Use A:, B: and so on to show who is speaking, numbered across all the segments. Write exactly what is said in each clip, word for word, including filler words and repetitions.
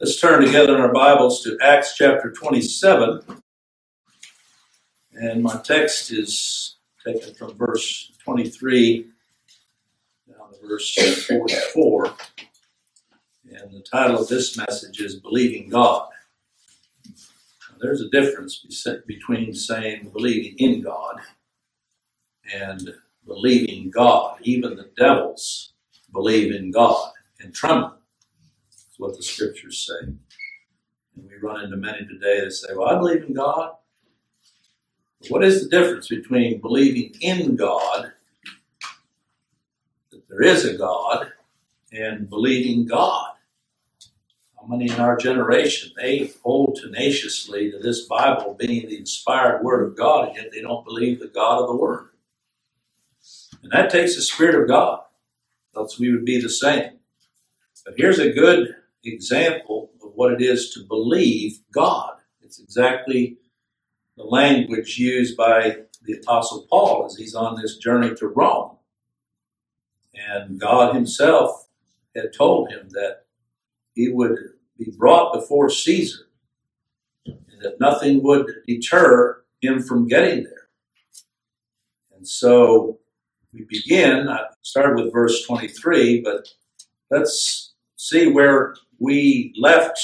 A: Let's turn together in our Bibles to Acts chapter twenty-seven. And my text is taken from verse twenty-three down to verse forty-four. And the title of this message is Believing God. Now, there's a difference between saying believing in God and believing God. Even the devils believe in God and tremble. That's what the scriptures say. And we run into many today that say, well, I believe in God. What is the difference between believing in God, that there is a God, and believing God? How many in our generation, they hold tenaciously to this Bible being the inspired Word of God, and yet they don't believe the God of the Word. And that takes the Spirit of God, else we would be the same. But here's a good example of what it is to believe God. It's exactly the language used by the Apostle Paul as he's on this journey to Rome. And God himself had told him that he would be brought before Caesar and that nothing would deter him from getting there. And so we begin, I started with verse twenty-three, but let's see where we left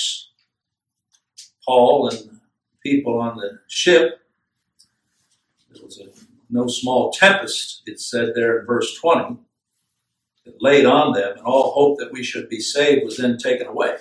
A: Paul and people on the ship. There was a no small tempest, it said there in verse twenty, that laid on them, and all hope that we should be saved was then taken away.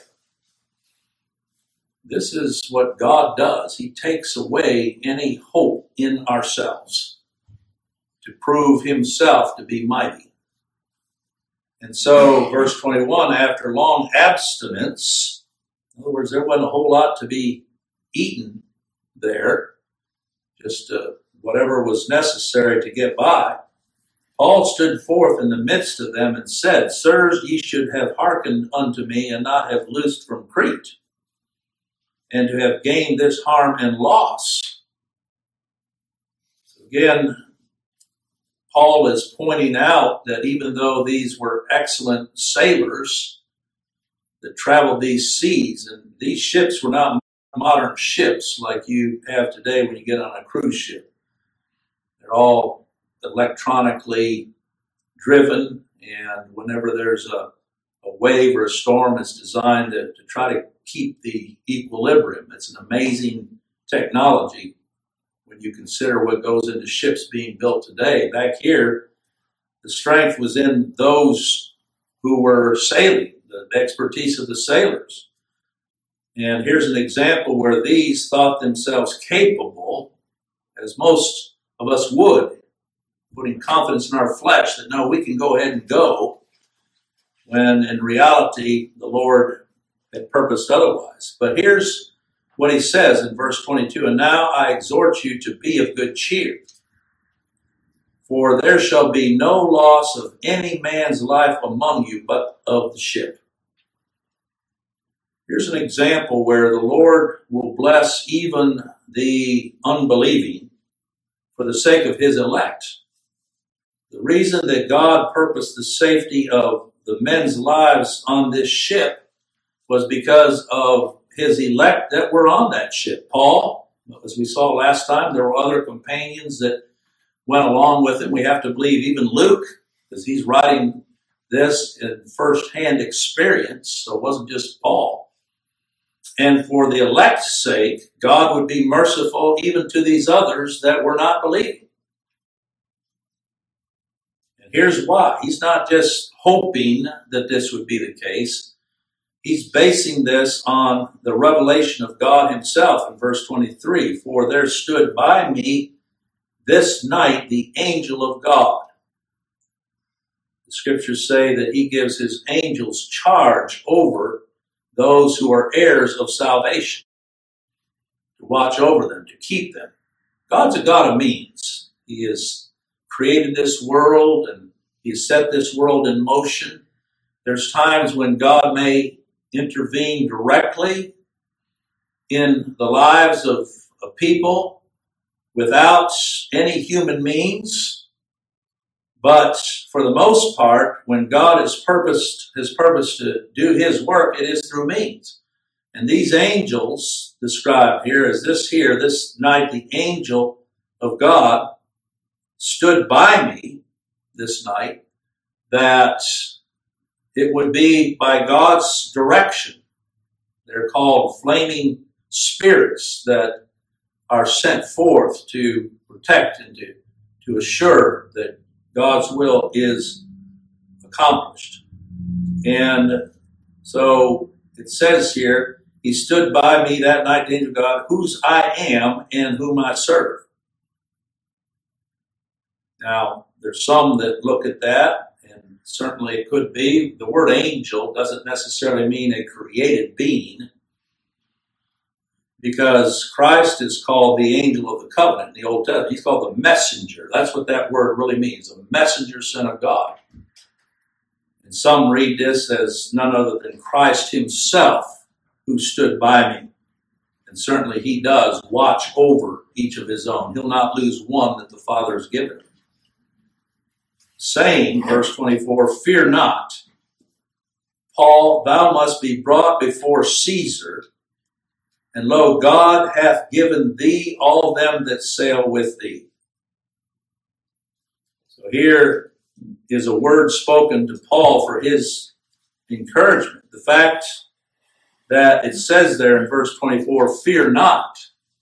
A: This is what God does. He takes away any hope in ourselves to prove himself to be mighty. And so, verse twenty-one, after long abstinence, in other words, there wasn't a whole lot to be eaten there, just uh, whatever was necessary to get by, Paul stood forth in the midst of them and said, Sirs, ye should have hearkened unto me and not have loosed from Crete, and to have gained this harm and loss. So again, Paul is pointing out that even though these were excellent sailors that traveled these seas, and these ships were not modern ships like you have today when you get on a cruise ship. They're all electronically driven, and whenever there's a, a wave or a storm, it's designed to, to try to keep the equilibrium. It's an amazing technology when you consider what goes into ships being built today. Back here, the strength was in those who were sailing, the expertise of the sailors. And here's an example where these thought themselves capable, as most of us would, putting confidence in our flesh that, no, we can go ahead and go, when in reality, the Lord had purposed otherwise. But here's what he says in verse twenty-two, And now I exhort you to be of good cheer, for there shall be no loss of any man's life among you, but of the ship. Here's an example where the Lord will bless even the unbelieving for the sake of his elect. The reason that God purposed the safety of the men's lives on this ship was because of his elect that were on that ship. Paul, as we saw last time, there were other companions that went along with him. We have to believe even Luke, because he's writing this in first-hand experience, so it wasn't just Paul. And for the elect's sake, God would be merciful even to these others that were not believing. And here's why. He's not just hoping that this would be the case. He's basing this on the revelation of God himself in verse twenty-three. For there stood by me this night the angel of God. The scriptures say that he gives his angels charge over those who are heirs of salvation, to watch over them, to keep them. God's a God of means. He has created this world and he has set this world in motion. There's times when God may intervene directly in the lives of, of people without any human means. But for the most part, when God has purposed, has purposed to do his work, it is through means. And these angels described here as this here, this night, the angel of God stood by me this night, that it would be by God's direction. They're called flaming spirits that are sent forth to protect and to, to assure that God's will is accomplished. And so it says here, he stood by me that night, the angel of God, whose I am and whom I serve. Now, there's some that look at that, and certainly it could be. The word angel doesn't necessarily mean a created being, because Christ is called the angel of the covenant in the Old Testament. He's called the messenger. That's what that word really means, a messenger sent of God. And some read this as none other than Christ himself who stood by me. And certainly he does watch over each of his own. He'll not lose one that the Father has given him. Saying, verse twenty-four, fear not, Paul, thou must be brought before Caesar, and lo, God hath given thee all them that sail with thee. So here is a word spoken to Paul for his encouragement. The fact that it says there in verse twenty-four, fear not,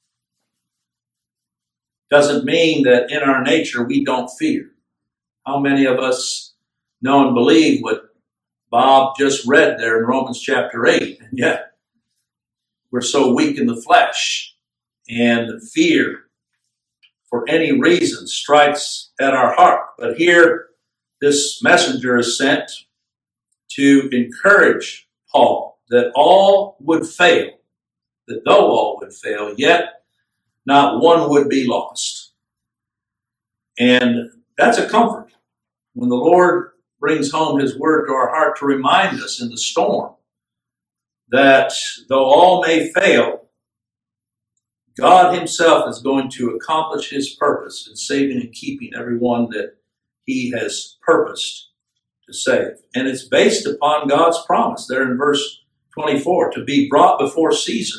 A: doesn't mean that in our nature we don't fear. How many of us know and believe what Bob just read there in Romans chapter eight? And yet we're so weak in the flesh, and fear for any reason strikes at our heart. But here this messenger is sent to encourage Paul that all would fail, that though all would fail, yet not one would be lost. And that's a comfort when the Lord brings home his word to our heart to remind us in the storm that though all may fail, God himself is going to accomplish his purpose in saving and keeping everyone that he has purposed to save. And it's based upon God's promise there in verse twenty-four, to be brought before Caesar.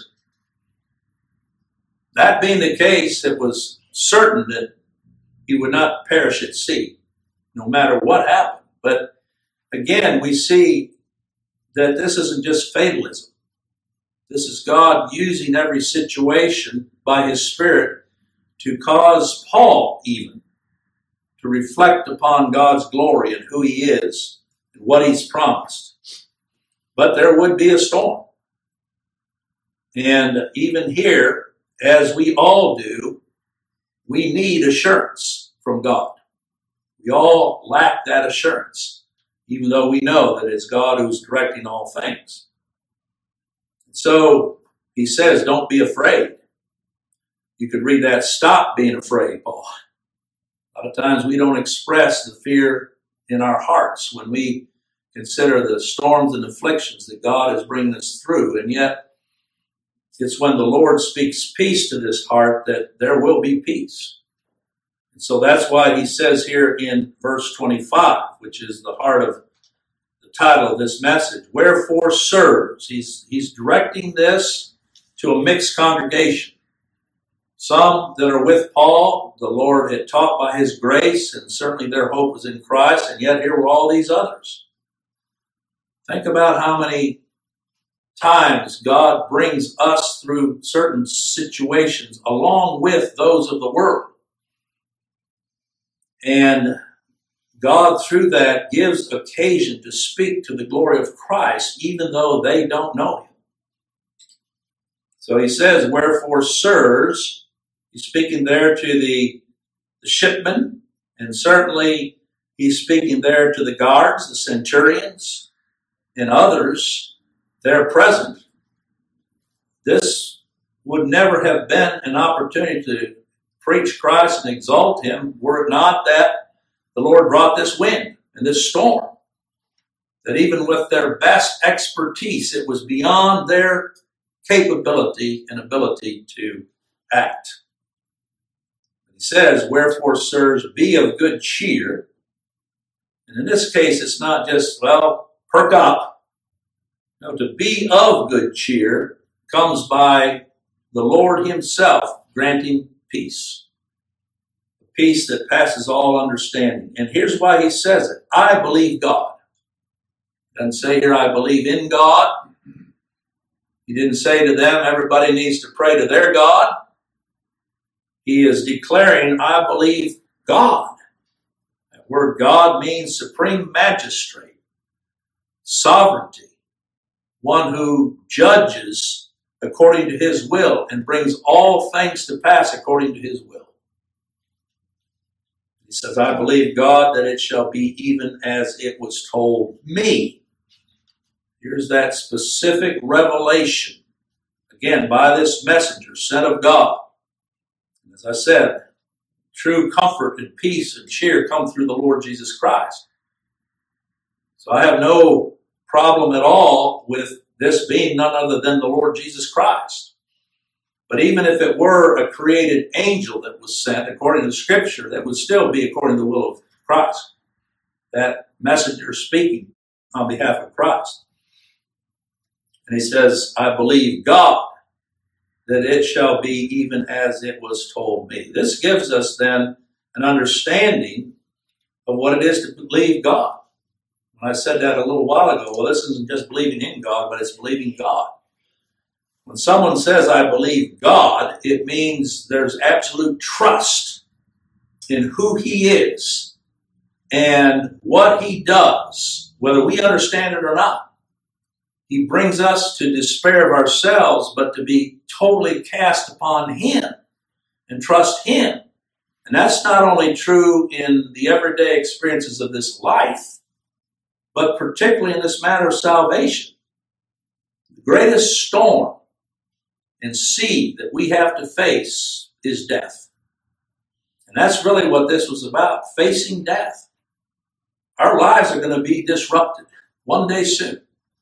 A: That being the case, it was certain that he would not perish at sea, no matter what happened. But again, we see that this isn't just fatalism. This is God using every situation by his Spirit to cause Paul even to reflect upon God's glory and who he is and what he's promised. But there would be a storm. And even here, as we all do, we need assurance from God. We all lack that assurance, even though we know that it's God who's directing all things. So he says, don't be afraid. You could read that, stop being afraid, Paul. A lot of times we don't express the fear in our hearts when we consider the storms and afflictions that God is bringing us through. And yet, it's when the Lord speaks peace to this heart that there will be peace. And so that's why he says here in verse twenty-five, which is the heart of the title of this message, wherefore, sirs. He's, he's directing this to a mixed congregation. Some that are with Paul, the Lord had taught by his grace, and certainly their hope was in Christ, and yet here were all these others. Think about how many times God brings us through certain situations along with those of the world. And God, through that, gives occasion to speak to the glory of Christ, even though they don't know him. So he says, wherefore, sirs, he's speaking there to the, the shipmen, and certainly he's speaking there to the guards, the centurions, and others there present. This would never have been an opportunity to preach Christ and exalt him were it not that the Lord brought this wind and this storm. That even with their best expertise, it was beyond their capability and ability to act. He says, wherefore, sirs, be of good cheer. And in this case, it's not just, well, perk up. No, to be of good cheer comes by the Lord himself granting peace. Peace that passes all understanding. And here's why he says it. I believe God. Doesn't say here, I believe in God. He didn't say to them, everybody needs to pray to their God. He is declaring, I believe God. That word God means supreme magistrate, sovereignty, one who judges according to his will and brings all things to pass according to his will. He says, I believe God that it shall be even as it was told me. Here's that specific revelation, again, by this messenger sent of God. And as I said, true comfort and peace and cheer come through the Lord Jesus Christ. So I have no problem at all with this being none other than the Lord Jesus Christ. But even if it were a created angel that was sent according to Scripture, that would still be according to the will of Christ. That messenger speaking on behalf of Christ. And he says, I believe God that it shall be even as it was told me. This gives us then an understanding of what it is to believe God. When I said that a little while ago, well, this isn't just believing in God, but it's believing God. When someone says, I believe God, it means there's absolute trust in who he is and what he does, whether we understand it or not. He brings us to despair of ourselves, but to be totally cast upon him and trust him. And that's not only true in the everyday experiences of this life, but particularly in this matter of salvation. The greatest storm and sea that we have to face is death. And that's really what this was about, facing death. Our lives are going to be disrupted one day soon.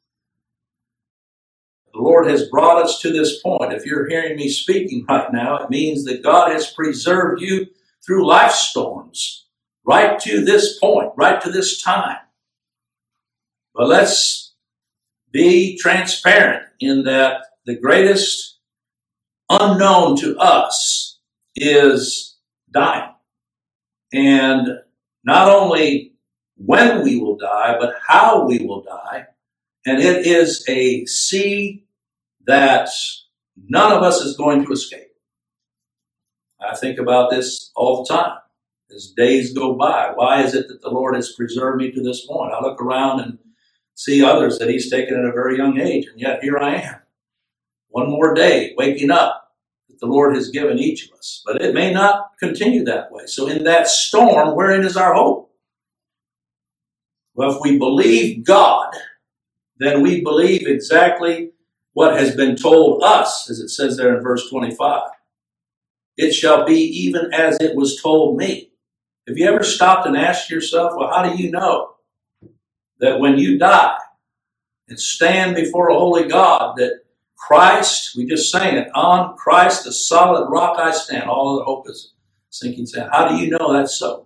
A: The Lord has brought us to this point. If you're hearing me speaking right now, it means that God has preserved you through life storms, right to this point, right to this time. But let's be transparent in that the greatest unknown to us is dying. And not only when we will die, but how we will die. And it is a sea that none of us is going to escape. I think about this all the time as days go by. Why is it that the Lord has preserved me to this point? I look around and see others that he's taken at a very young age, and yet here I am. One more day, waking up, that the Lord has given each of us. But it may not continue that way. So in that storm, wherein is our hope? Well, if we believe God, then we believe exactly what has been told us, as it says there in verse twenty-five. It shall be even as it was told me. Have you ever stopped and asked yourself, well, how do you know that when you die and stand before a holy God, that Christ, we just sang it, on Christ, the solid rock I stand, all of the hope is sinking sand. How do you know that's so?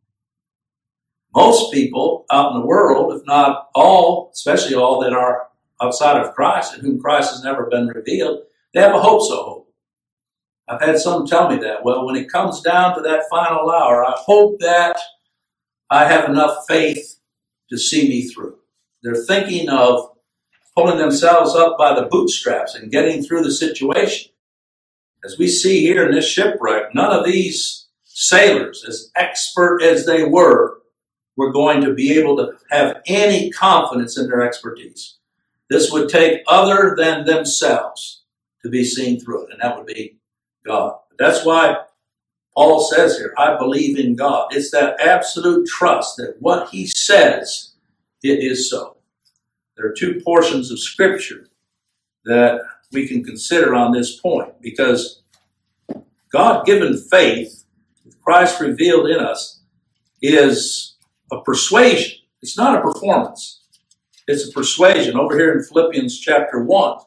A: Most people out in the world, if not all, especially all that are outside of Christ, in whom Christ has never been revealed, they have a hope so hope. I've had some tell me that. Well, when it comes down to that final hour, I hope that I have enough faith to see me through. They're thinking of pulling themselves up by the bootstraps and getting through the situation. As we see here in this shipwreck, none of these sailors, as expert as they were, were going to be able to have any confidence in their expertise. This would take other than themselves to be seen through it, and that would be God. But that's why Paul says here, I believe in God. It's that absolute trust that what he says, it is so. There are two portions of Scripture that we can consider on this point, because God-given faith, Christ revealed in us, is a persuasion. It's not a performance. It's a persuasion. Over here in Philippians chapter one,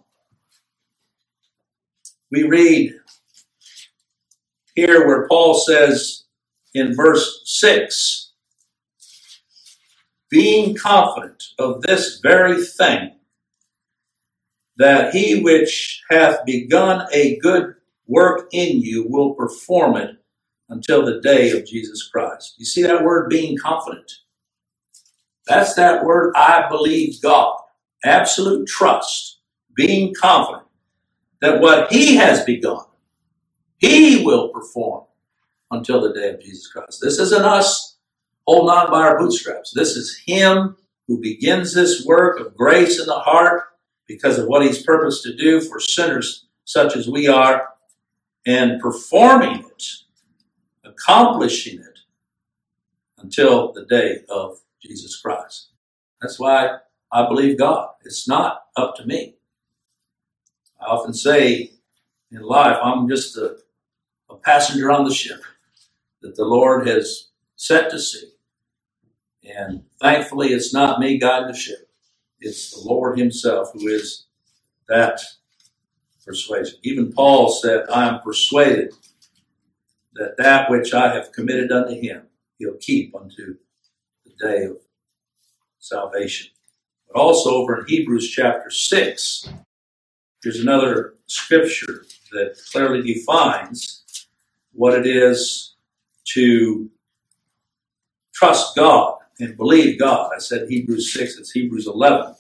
A: we read here where Paul says in verse six, being confident of this very thing, that he which hath begun a good work in you will perform it until the day of Jesus Christ. You see that word, being confident? That's that word, I believe God. Absolute trust, being confident that what he has begun, he will perform until the day of Jesus Christ. This isn't us holding on by our bootstraps. This is him who begins this work of grace in the heart because of what he's purposed to do for sinners such as we are, and performing it, accomplishing it until the day of Jesus Christ. That's why I believe God. It's not up to me. I often say in life, I'm just a, a passenger on the ship that the Lord has set to sea. And thankfully, it's not me guiding the ship. It's the Lord himself who is that persuasion. Even Paul said, I am persuaded that that which I have committed unto him, he'll keep unto the day of salvation. But also over in Hebrews chapter six, there's another scripture that clearly defines what it is to trust God and believe God. I said Hebrews six, it's Hebrews eleven.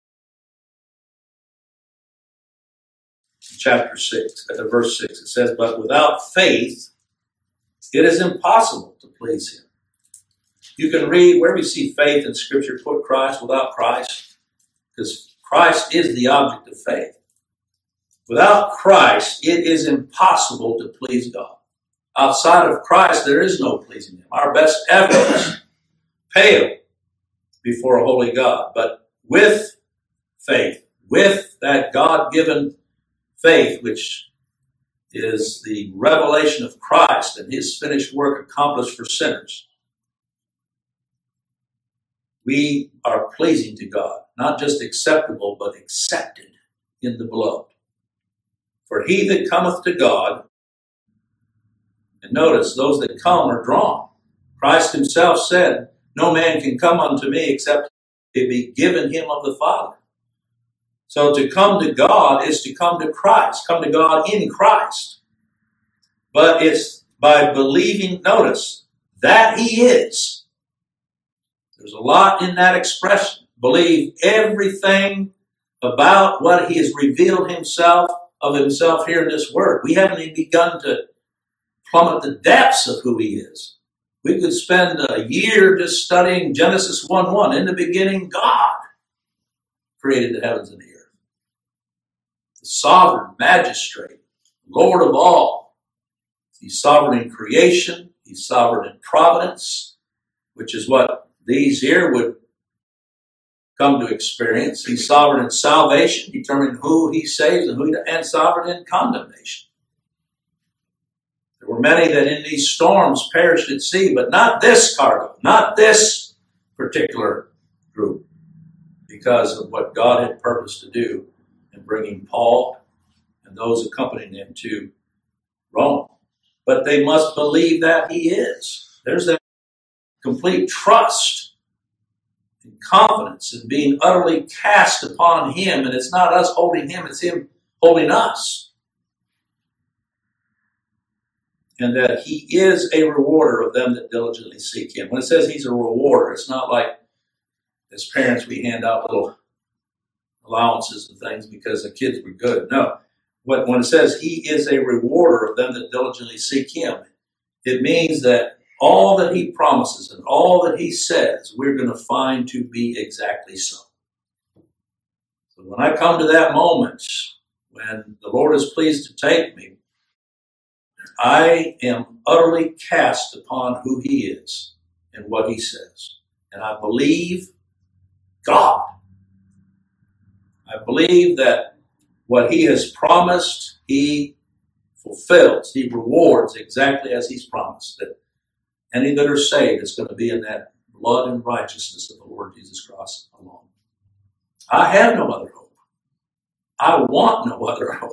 A: Chapter six, at the verse six, it says, but without faith, it is impossible to please him. You can read where we see faith in Scripture, put Christ without Christ, because Christ is the object of faith. Without Christ, it is impossible to please God. Outside of Christ, there is no pleasing him. Our best efforts pale before a holy God. But with faith, with that God-given faith, which is the revelation of Christ and his finished work accomplished for sinners, we are pleasing to God, not just acceptable, but accepted in the beloved. For he that cometh to God, and notice, those that come are drawn. Christ himself said, no man can come unto me except it be given him of the Father. So to come to God is to come to Christ, come to God in Christ. But it's by believing, notice, that he is. There's a lot in that expression. Believe everything about what he has revealed himself of himself here in this word. We haven't even begun to plummet the depths of who he is. We could spend a year just studying Genesis one one. In the beginning, God created the heavens and the earth. The sovereign magistrate, Lord of all. He's sovereign in creation. He's sovereign in providence, which is what these here would come to experience. He's sovereign in salvation, determining who he saves and who he, and sovereign in condemnation. There were many that in these storms perished at sea, but not this cargo, not this particular group, because of what God had purposed to do in bringing Paul and those accompanying him to Rome. But they must believe that he is. There's that complete trust and confidence in being utterly cast upon him, and it's not us holding him, it's him holding us. And that he is a rewarder of them that diligently seek him. When it says he's a rewarder, it's not like as parents we hand out little allowances and things because the kids were good. No. When it says he is a rewarder of them that diligently seek him, it means that all that he promises and all that he says, we're going to find to be exactly so. So when I come to that moment, when the Lord is pleased to take me, I am utterly cast upon who he is and what he says. And I believe God. I believe that what he has promised, he fulfills. He rewards exactly as he's promised. That any that are saved is going to be in that blood and righteousness of the Lord Jesus Christ alone. I have no other hope. I want no other hope.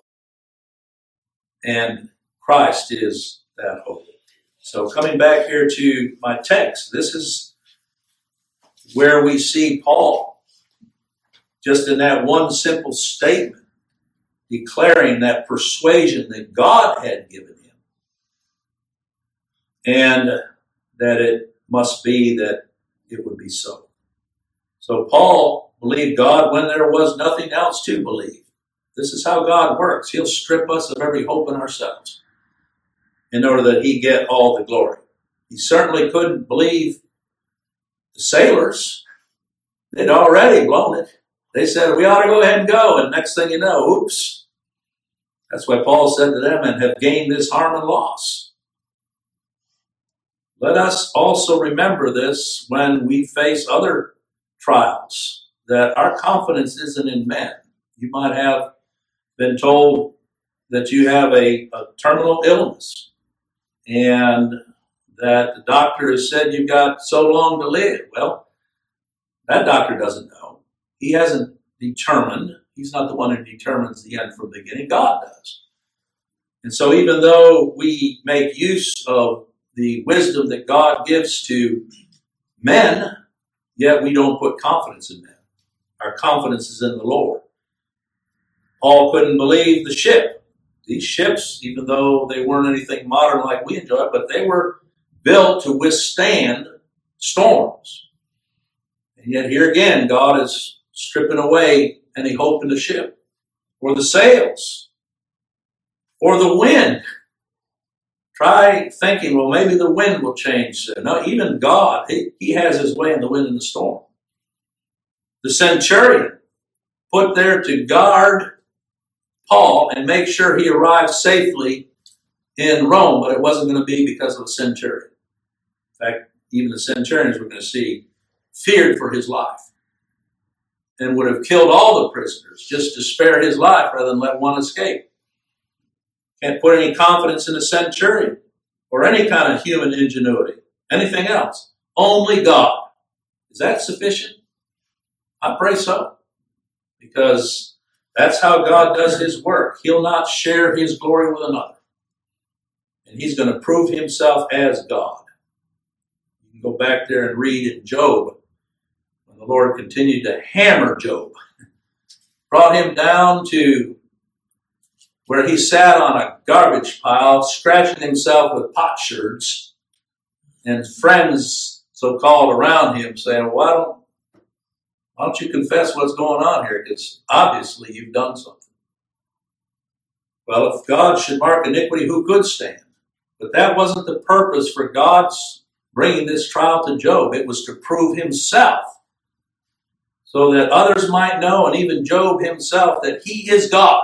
A: And Christ is that hope. So coming back here to my text, this is where we see Paul, just in that one simple statement, declaring that persuasion that God had given him, and that it must be that it would be so. So Paul believed God when there was nothing else to believe. This is how God works. He'll strip us of every hope in ourselves in order that he get all the glory. He certainly couldn't believe the sailors. They'd already blown it. They said, we ought to go ahead and go. And next thing you know, oops. That's why Paul said to them, and have gained this harm and loss. Let us also remember this when we face other trials, that our confidence isn't in men. You might have been told that you have a, a terminal illness and that the doctor has said you've got so long to live. Well, that doctor doesn't know. He hasn't determined. He's not the one who determines the end from the beginning. God does. And so even though we make use of the wisdom that God gives to men, yet we don't put confidence in them. Our confidence is in the Lord. Paul couldn't believe the ship. These ships, even though they weren't anything modern like we enjoy, but they were built to withstand storms. And yet here again, God is stripping away any hope in the ship, or the sails, or the wind. Try thinking, well, maybe the wind will change. No, even God, he, he has his way in the wind and the storm. The centurion put there to guard Paul and make sure he arrived safely in Rome, but it wasn't going to be because of a centurion. In fact, even the centurions we're going to see feared for his life and would have killed all the prisoners just to spare his life rather than let one escape. Can't put any confidence in a centurion or any kind of human ingenuity, anything else. Only God. Is that sufficient? I pray so, because that's how God does his work. He'll not share his glory with another. And he's going to prove himself as God. You can go back there and read in Job, when the Lord continued to hammer Job, brought him down to where he sat on a garbage pile, scratching himself with potsherds, and friends so-called around him saying, well, why don't, why don't you confess what's going on here? Because obviously you've done something. Well, if God should mark iniquity, who could stand? But that wasn't the purpose for God's bringing this trial to Job. It was to prove himself, so that others might know, and even Job himself, that he is God.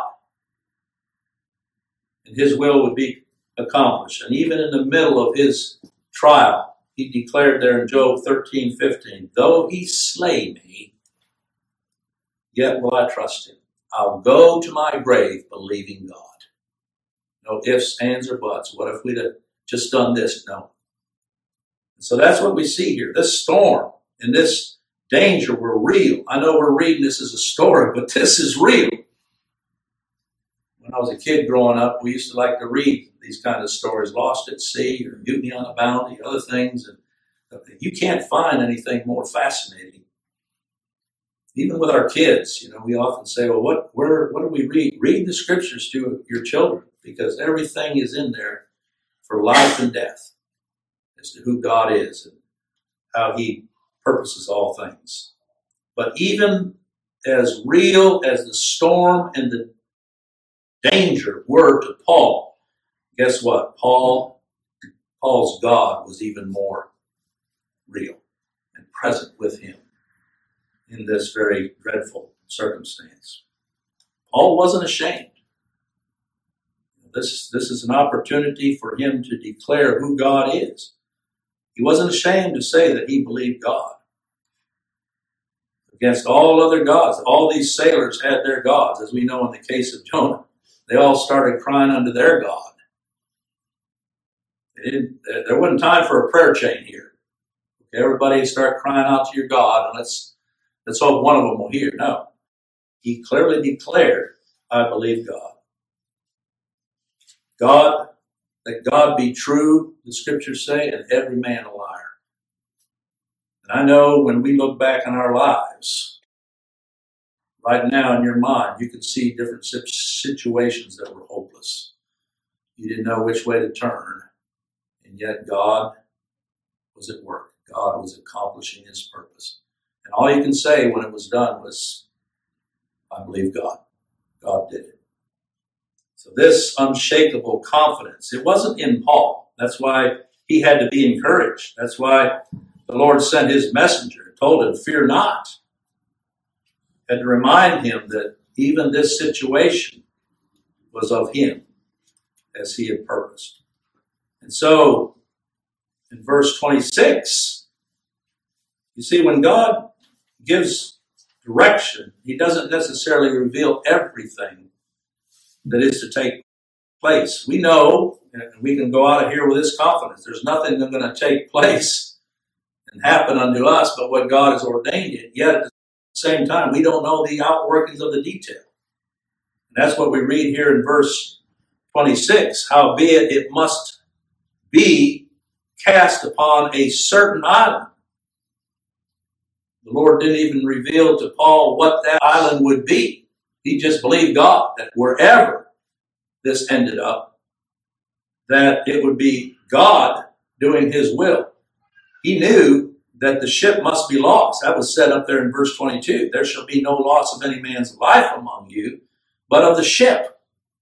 A: And his will would be accomplished. And even in the middle of his trial, he declared there in Job thirteen fifteen, though he slay me, yet will I trust him. I'll go to my grave believing God. No ifs, ands, or buts. What if we'd have just done this? No. And so that's what we see here. This storm and this danger were real. I know we're reading this as a story, but this is real. When I was a kid growing up, we used to like to read these kind of stories, Lost at Sea or Mutiny on the Bounty, other things. And you can't find anything more fascinating. Even with our kids, you know, we often say, well, what, where, what do we read? Read the scriptures to your children, because everything is in there for life and death as to who God is and how he purposes all things. But even as real as the storm and the danger were to Paul, guess what? Paul, Paul's God was even more real and present with him in this very dreadful circumstance. Paul wasn't ashamed. This, this is an opportunity for him to declare who God is. He wasn't ashamed to say that he believed God. Against all other gods, all these sailors had their gods, as we know in the case of Jonah. They all started crying unto their God. They didn't, there wasn't time for a prayer chain here. Okay, everybody start crying out to your God, and let's, let's hope one of them will hear. No. He clearly declared, I believe God. God, that God be true, the scriptures say, and every man a liar. And I know when we look back on our lives, right now in your mind, you could see different situations that were hopeless. You didn't know which way to turn, and yet God was at work. God was accomplishing his purpose. And all you can say when it was done was, I believe God. God did it. So this unshakable confidence, it wasn't in Paul. That's why he had to be encouraged. That's why the Lord sent his messenger and told him, fear not. Had to remind him that even this situation was of him as he had purposed. And so in verse twenty-six, you see, when God gives direction, he doesn't necessarily reveal everything that is to take place. We know, and we can go out of here with this confidence, there's nothing that's going to take place and happen unto us but what God has ordained it. Yet at the same time, we don't know the outworkings of the detail. And that's what we read here in verse twenty-six. Howbeit it must be cast upon a certain island. The Lord didn't even reveal to Paul what that island would be. He just believed God that wherever this ended up, that it would be God doing his will. He knew that the ship must be lost. That was said up there in verse twenty-two. There shall be no loss of any man's life among you, but of the ship.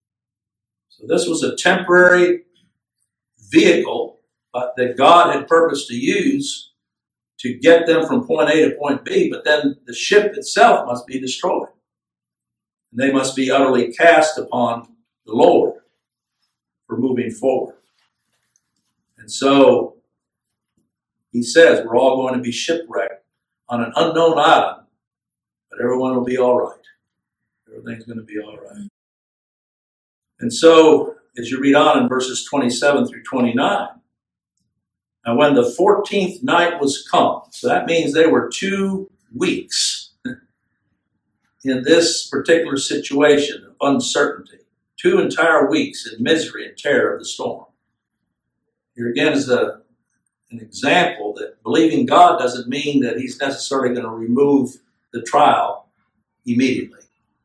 A: So this was a temporary vehicle uh, that God had purposed to use to get them from point A to point B, but then the ship itself must be destroyed. And they must be utterly cast upon the Lord for moving forward. And so he says we're all going to be shipwrecked on an unknown island, but everyone will be all right. Everything's going to be all right. And so, as you read on in verses twenty-seven through twenty-nine, now when the fourteenth night was come, so that means they were two weeks in this particular situation of uncertainty, two entire weeks in misery and terror of the storm. Here again is a, an example that believing God doesn't mean that he's necessarily going to remove the trial immediately.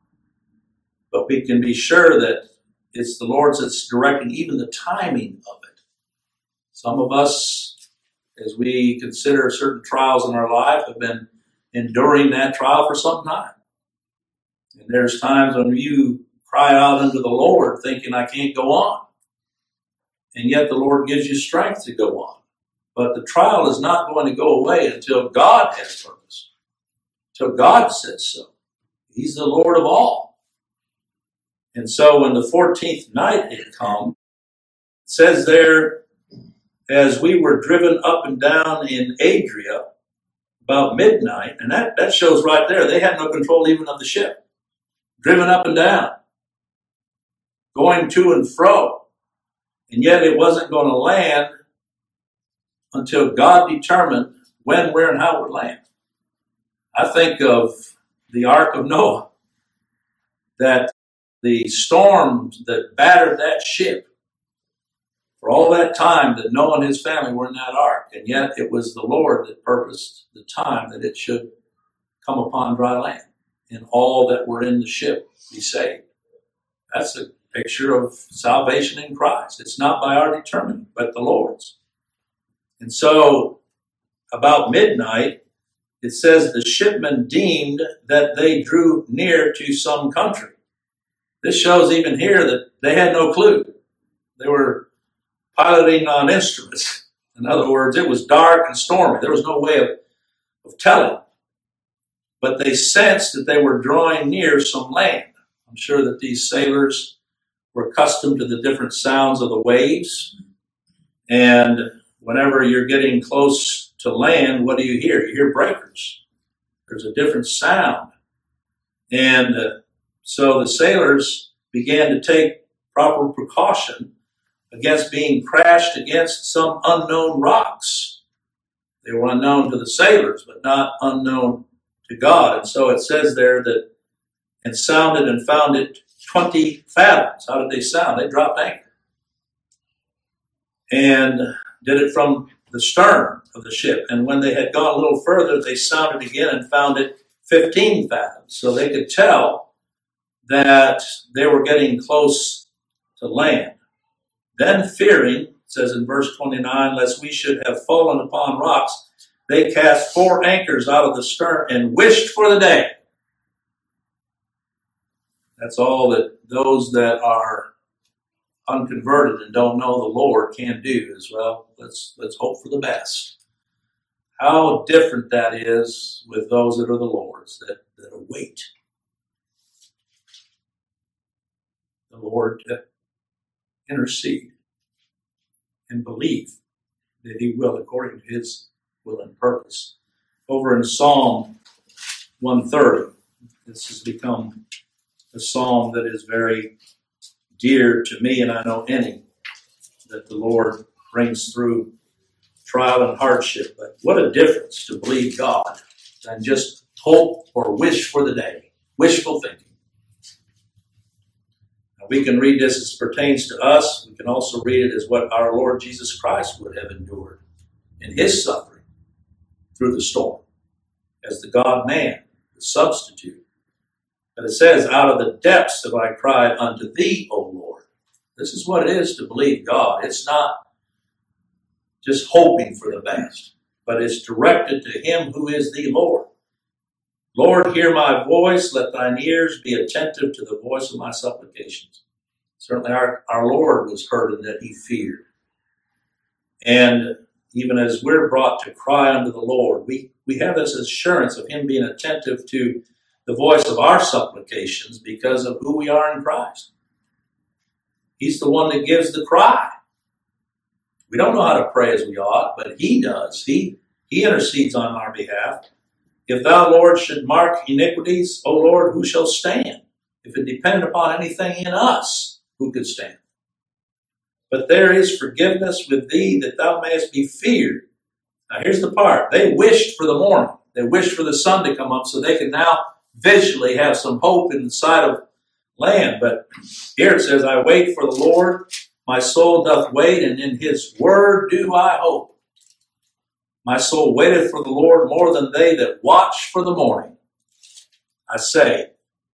A: But we can be sure that it's the Lord that's directing even the timing of it. Some of us, as we consider certain trials in our life, have been enduring that trial for some time. And there's times when you cry out unto the Lord thinking, I can't go on. And yet the Lord gives you strength to go on. But the trial is not going to go away until God has purpose. Until God says so. He's the Lord of all. And so when the fourteenth night had come, it says there, as we were driven up and down in Adria about midnight, and that, that shows right there, they had no control even of the ship. Driven up and down, going to and fro. And yet it wasn't going to land until God determined when, where, and how it would land. I think of the Ark of Noah, that the storms that battered that ship, for all that time that Noah and his family were in that ark, and yet it was the Lord that purposed the time that it should come upon dry land, and all that were in the ship be saved. That's a picture of salvation in Christ. It's not by our determining, but the Lord's. And so, about midnight, it says the shipmen deemed that they drew near to some country. This shows even here that they had no clue. They were piloting on instruments. In other words, it was dark and stormy. There was no way of, of telling. But they sensed that they were drawing near some land. I'm sure that these sailors were accustomed to the different sounds of the waves. And whenever you're getting close to land, what do you hear? You hear breakers. There's a different sound. And uh, so the sailors began to take proper precaution against being crashed against some unknown rocks. They were unknown to the sailors, but not unknown to God. And so it says there that, and sounded and found it twenty fathoms. How did they sound? They dropped anchor. And did it from the stern of the ship. And when they had gone a little further, they sounded again and found it fifteen fathoms. So they could tell that they were getting close to land. Then fearing, it says in verse twenty-nine, lest we should have fallen upon rocks, they cast four anchors out of the stern and wished for the day. That's all that those that are unconverted and don't know the Lord can do as well. Let's let's hope for the best. How different that is with those that are the Lord's, that, that await the Lord to intercede and believe that he will according to his will and purpose. Over in Psalm one thirty, this has become a psalm that is very dear to me, and I know any that the Lord brings through trial and hardship. But what a difference to believe God than just hope or wish for the day. Wishful thinking. Now, we can read this as it pertains to us. We can also read it as what our Lord Jesus Christ would have endured in his suffering through the storm as the God-man, the substitute. But it says, out of the depths have I cried unto thee, O Lord. This is what it is to believe God. It's not just hoping for the best, but it's directed to him who is the Lord. Lord, hear my voice. Let thine ears be attentive to the voice of my supplications. Certainly our, our Lord was heard in that he feared. And even as we're brought to cry unto the Lord, we, we have this assurance of him being attentive to the voice of our supplications because of who we are in Christ. He's the one that gives the cry. We don't know how to pray as we ought, but he does. He, he intercedes on our behalf. If thou, Lord, should mark iniquities, O Lord, who shall stand? If it depended upon anything in us, who could stand? But there is forgiveness with thee that thou mayest be feared. Now here's the part. They wished for the morning. They wished for the sun to come up so they could now visually have some hope in the sight of land. But here it says, I wait for the Lord. My soul doth wait, and in his word do I hope. My soul waiteth for the Lord more than they that watch for the morning. I say,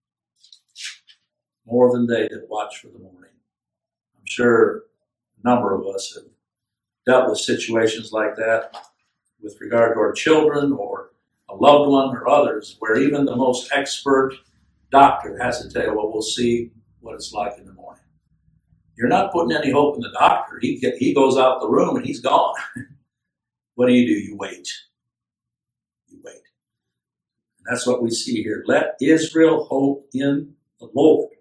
A: more than they that watch for the morning. I'm sure a number of us have dealt with situations like that with regard to our children or a loved one or others, where even the most expert doctor has to tell you, well, we'll see what it's like in the morning. You're not putting any hope in the doctor. He get, he goes out the room and he's gone. What do you do? You wait. You wait. And that's what we see here. Let Israel hope in the Lord.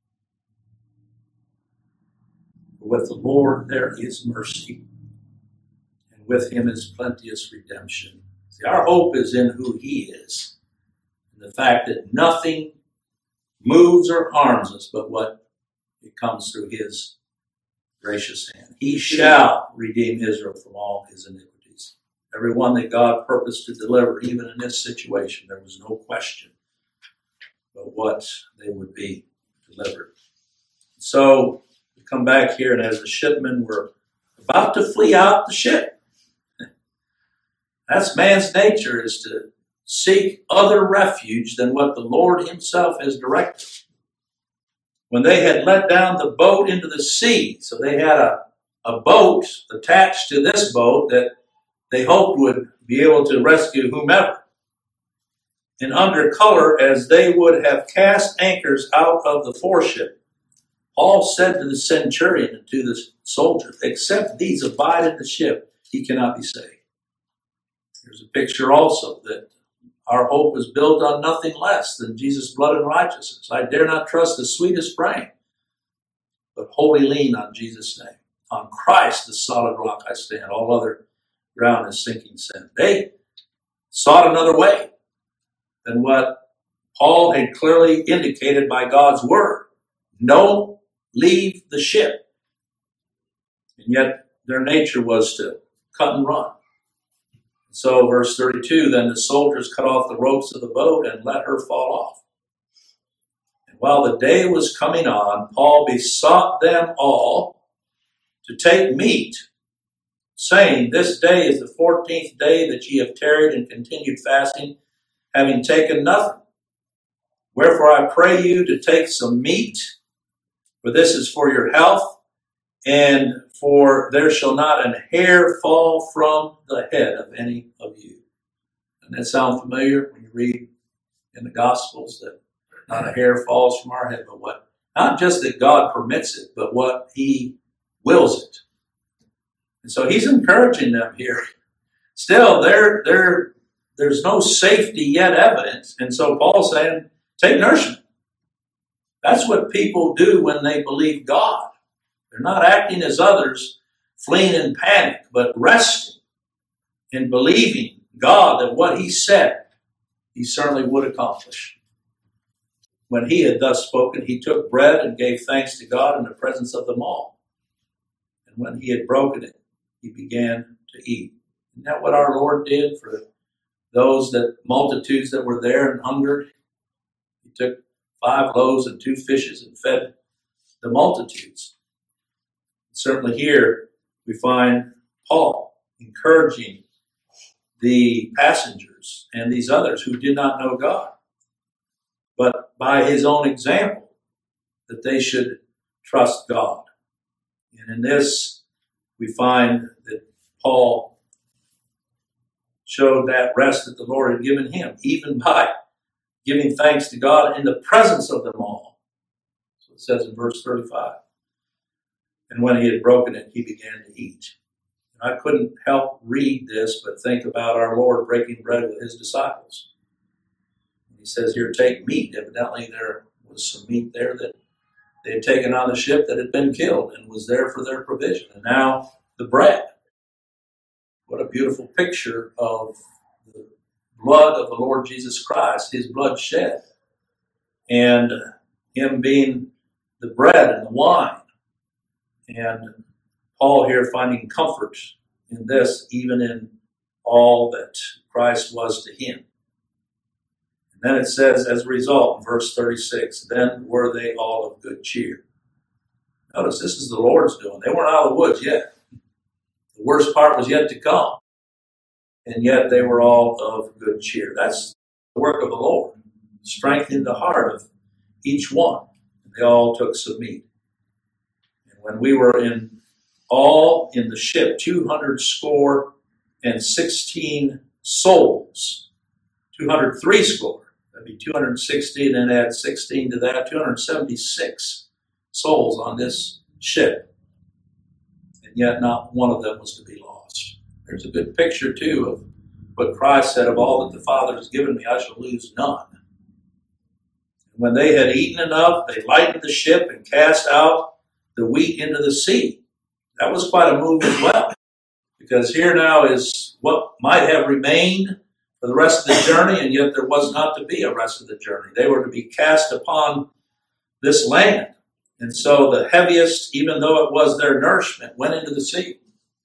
A: With the Lord there is mercy, and with him is plenteous redemption. See, our hope is in who he is, and the fact that nothing moves or harms us but what it comes through his gracious hand. He shall redeem Israel from all his iniquities. Every one that God purposed to deliver, even in this situation, there was no question but what they would be delivered. So we come back here, and as the shipmen were about to flee out the ship, that's man's nature, is to seek other refuge than what the Lord himself has directed. When they had let down the boat into the sea, so they had a, a boat attached to this boat that they hoped would be able to rescue whomever. And under color, as they would have cast anchors out of the foreship, Paul said to the centurion and to the soldier, except these abide in the ship, he cannot be saved. There's a picture also that our hope is built on nothing less than Jesus' blood and righteousness. I dare not trust the sweetest frame, but wholly lean on Jesus' name. On Christ, the solid rock I stand. All other ground is sinking sand. They sought another way than what Paul had clearly indicated by God's word. No, leave the ship. And yet their nature was to cut and run. So verse thirty-two, then the soldiers cut off the ropes of the boat and let her fall off. And while the day was coming on, Paul besought them all to take meat, saying, this day is the fourteenth day that ye have tarried and continued fasting. having taken nothing. Wherefore I pray you to take some meat, for this is for your health, and for there shall not an hair fall from the head of any of you. Doesn't that sound familiar when you read in the Gospels that not a hair falls from our head, but what? Not just that God permits it, but what he wills it. And so he's encouraging them here. Still, there, there, there's no safety yet evident. And so Paul's saying, take nourishment. That's what people do when they believe God. They're not acting as others, fleeing in panic, but resting in believing God that what he said, he certainly would accomplish. When he had thus spoken, he took bread and gave thanks to God in the presence of them all. And when he had broken it, he began to eat. Isn't that what our Lord did for those that multitudes that were there and hungered? He took five loaves and two fishes and fed the multitudes. Certainly here we find Paul encouraging the passengers and these others who did not know God, but by his own example, that they should trust God. And in this, we find that Paul showed that rest that the Lord had given him, even by giving thanks to God in the presence of them all. So it says in verse thirty-five. And when he had broken it, he began to eat. And I couldn't help read this, but think about our Lord breaking bread with his disciples. He says here, take meat. Evidently there was some meat there that they had taken on the ship that had been killed and was there for their provision. And now the bread. What a beautiful picture of the blood of the Lord Jesus Christ, his blood shed, and him being the bread and the wine. And Paul here finding comfort in this, even in all that Christ was to him. And then it says, as a result, in verse thirty-six, then were they all of good cheer. Notice this is the Lord's doing. They weren't out of the woods yet. The worst part was yet to come. And yet they were all of good cheer. That's the work of the Lord. Strengthening the heart of each one. And they all took some meat. And when we were in all in the ship, two hundred score and sixteen souls. two hundred three score. That'd be two hundred sixty, and then add sixteen to that, two hundred seventy-six souls on this ship. And yet not one of them was to be lost. There's a good picture, too, of what Christ said, of all that the Father has given me, I shall lose none. And when they had eaten enough, they lightened the ship and cast out the wheat into the sea. That was quite a move as well, because here now is what might have remained for the rest of the journey, and yet there was not to be a rest of the journey. They were to be cast upon this land. And so the heaviest, even though it was their nourishment, went into the sea.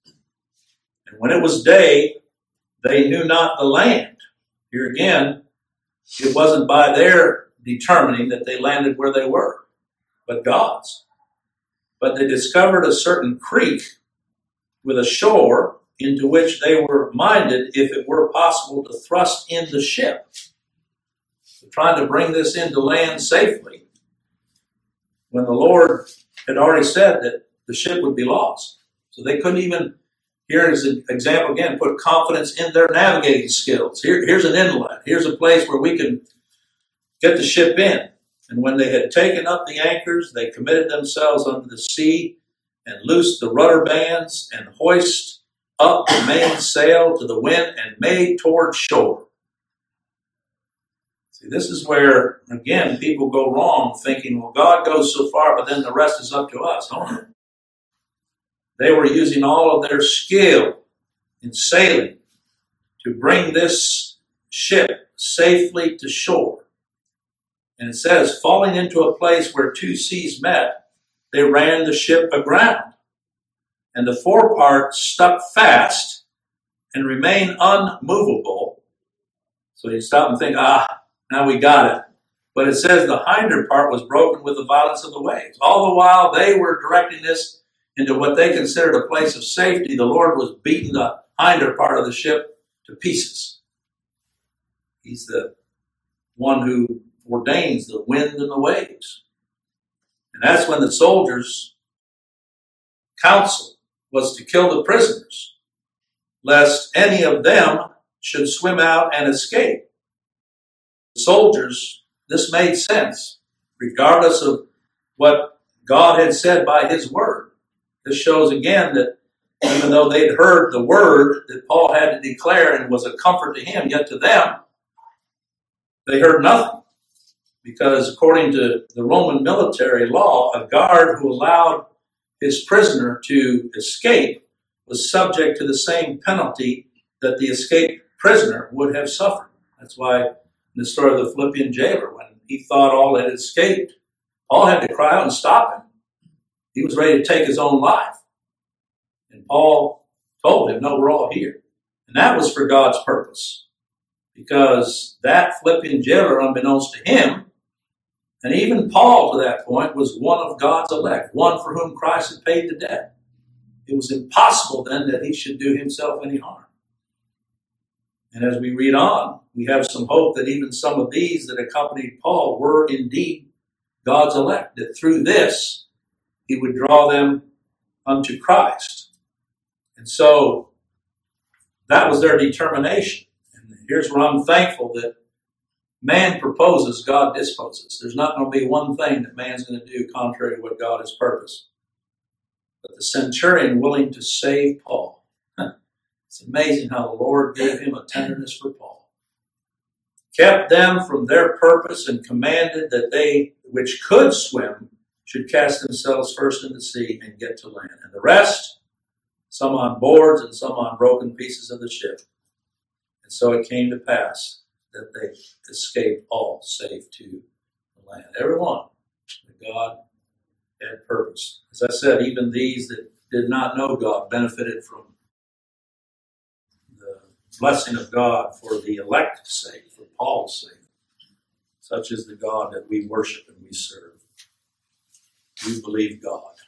A: And when it was day, they knew not the land. Here again, it wasn't by their determining that they landed where they were, but God's. But they discovered a certain creek with a shore into which they were minded, if it were possible, to thrust in the ship. So trying to bring this into land safely, when the Lord had already said that the ship would be lost. So they couldn't even, here is an example again, put confidence in their navigating skills. Here, here's an inlet. Here's a place where we can get the ship in. And when they had taken up the anchors, they committed themselves unto the sea and loosed the rudder bands and hoisted up the mainsail to the wind and made toward shore. See, this is where, again, people go wrong thinking, well, God goes so far, but then the rest is up to us. No. They were using all of their skill in sailing to bring this ship safely to shore. And it says, falling into a place where two seas met, they ran the ship aground. And the forepart stuck fast and remained unmovable. So you stop and think, ah, now we got it. But it says the hinder part was broken with the violence of the waves. All the while they were directing this into what they considered a place of safety, the Lord was beating the hinder part of the ship to pieces. He's the one who ordains the wind and the waves. And that's when the soldiers' counsel was to kill the prisoners, lest any of them should swim out and escape. The soldiers, this made sense, regardless of what God had said by his word. This shows again that even though they'd heard the word that Paul had to declare and was a comfort to him, yet to them, they heard nothing. Because according to the Roman military law, a guard who allowed his prisoner to escape was subject to the same penalty that the escaped prisoner would have suffered. That's why in the story of the Philippian jailer, when he thought all had escaped, Paul had to cry out and stop him. He was ready to take his own life. And Paul told him, no, we're all here. And that was for God's purpose. Because that Philippian jailer, unbeknownst to him, and even Paul to that point, was one of God's elect, one for whom Christ had paid the debt. It was impossible then that he should do himself any harm. And as we read on, we have some hope that even some of these that accompanied Paul were indeed God's elect, that through this he would draw them unto Christ. And so that was their determination. And here's where I'm thankful that man proposes, God disposes. There's not going to be one thing that man's going to do contrary to what God has purposed. But the centurion willing to save Paul. It's amazing how the Lord gave him a tenderness for Paul. Kept them from their purpose and commanded that they which could swim should cast themselves first in the sea and get to land. And the rest, some on boards and some on broken pieces of the ship. And so it came to pass that they escaped all safe to the land. Everyone that God had purpose. As I said, even these that did not know God benefited from the blessing of God for the elect's sake, for Paul's sake. Such is the God that we worship and we serve. We believe God.